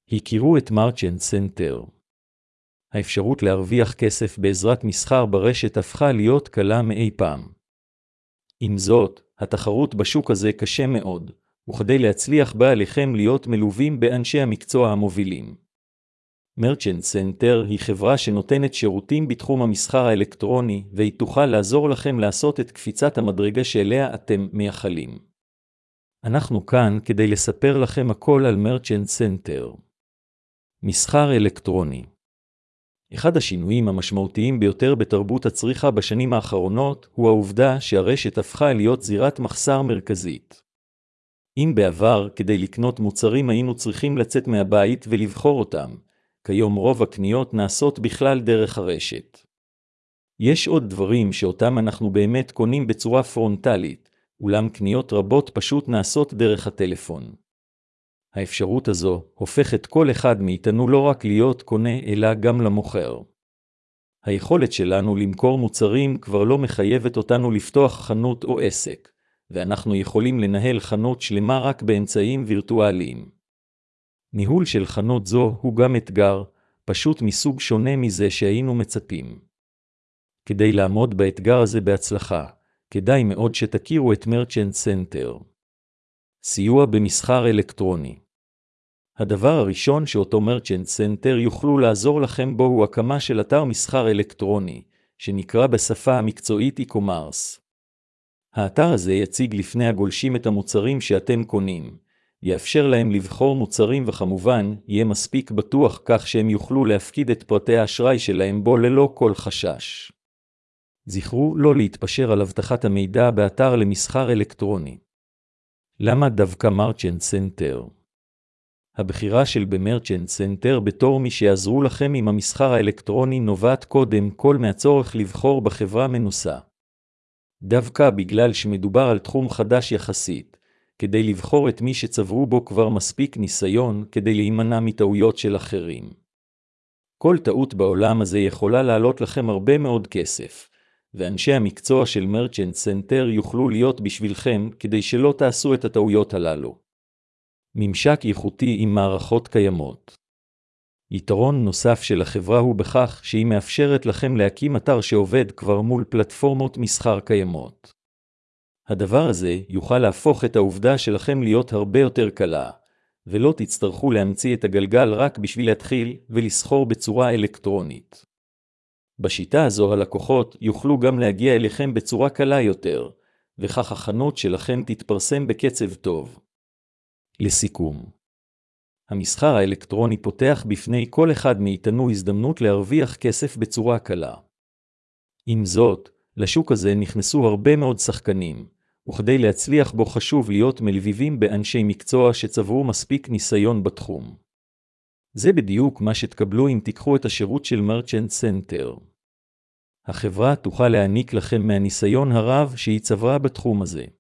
הכירו את מרצ'נט סנטר. האפשרות להרוויח כסף בעזרת מסחר ברשת הפכה להיות קלה מאי פעם. עם זאת, התחרות בשוק הזה קשה מאוד, וכדי להצליח בה עליכם להיות מלווים באנשי המקצוע המובילים. מרצ'נט סנטר היא חברה שנותנת שירותים בתחום המסחר האלקטרוני, והיא תוכל לעזור לכם לעשות את קפיצת המדרגה שאליה אתם מייחלים. אנחנו כאן כדי לספר לכם הכל על מרצ'נט סנטר. מסחר אלקטרוני. אחד השינויים המשמעותיים ביותר בתרבות הצריכה בשנים האחרונות הוא העובדה שהרשת הפכה להיות זירת מחסר מרכזית. אם בעבר כדי לקנות מוצרים היינו צריכים לצאת מהבית ולבחור אותם, כיום רוב הקניות נעשות בכלל דרך הרשת. יש עוד דברים שאותם אנחנו באמת קונים בצורה פרונטלית, אולם קניות רבות פשוט נעשות דרך הטלפון. האפשרות הזו הופכת כל אחד מאיתנו לא רק להיות קונה אלא גם למוכר. היכולת שלנו למכור מוצרים כבר לא מחייבת אותנו לפתוח חנות או עסק, ואנחנו יכולים לנהל חנות שלמה רק באמצעים וירטואליים. ניהול של חנות זו הוא גם אתגר, פשוט מסוג שונה מזה שהיינו מצפים. כדי לעמוד באתגר הזה בהצלחה, כדאי מאוד שתכירו את מרצ'נט סנטר. סיוע במסחר אלקטרוני. הדבר הראשון שאותו מרצ'נט סנטר יוכלו לעזור לכם בו הוא הקמה של אתר מסחר אלקטרוני, שנקרא בשפה המקצועית e-commerce. האתר הזה יציג לפני הגולשים את המוצרים שאתם קונים, יאפשר להם לבחור מוצרים וכמובן יהיה מספיק בטוח כך שהם יוכלו להפקיד את פרטי האשראי שלהם בו ללא כל חשש. זכרו לא להתפשר על הבטחת המידע באתר למסחר אלקטרוני. למה דווקא מרצ'נט סנטר? הבחירה של במרצ'נט סנטר בתור מי שיעזרו לכם עם המסחר האלקטרוני נובעת קודם כל מהצורך לבחור בחברה מנוסה. דווקא בגלל שמדובר על תחום חדש יחסית, כדי לבחור את מי שצברו בו כבר מספיק ניסיון כדי להימנע מטעויות של אחרים. כל טעות בעולם הזה יכולה לעלות לכם הרבה מאוד כסף, ואנשי המקצוע של מרצ'נט סנטר יוכלו להיות בשבילכם כדי שלא תעשו את הטעויות הללו. ממשק איכותי עם מערכות קיימות. יתרון נוסף של החברה הוא בכך שהיא מאפשרת לכם להקים אתר שעובד כבר מול פלטפורמות מסחר קיימות. הדבר הזה יוכל להפוך את העובדה שלכם להיות הרבה יותר קלה, ולא תצטרכו להמציא את הגלגל רק בשביל להתחיל ולסחור בצורה אלקטרונית. בשיטה הזו הלקוחות יוכלו גם להגיע אליכם בצורה קלה יותר, וכך החנות שלכם תתפרסם בקצב טוב. לסיכום, המסחר האלקטרוני פותח בפני כל אחד מאיתנו הזדמנות להרוויח כסף בצורה קלה. עם זאת, לשוק הזה נכנסו הרבה מאוד שחקנים, וכדי להצליח בו חשוב להיות מלווים באנשי מקצוע שצברו מספיק ניסיון בתחום. זה בדיוק מה שתקבלו אם תיקחו את השירות של מרצ'נט סנטר. החברה תוכל להעניק לכם מהניסיון הרב שהיא צברה בתחום הזה.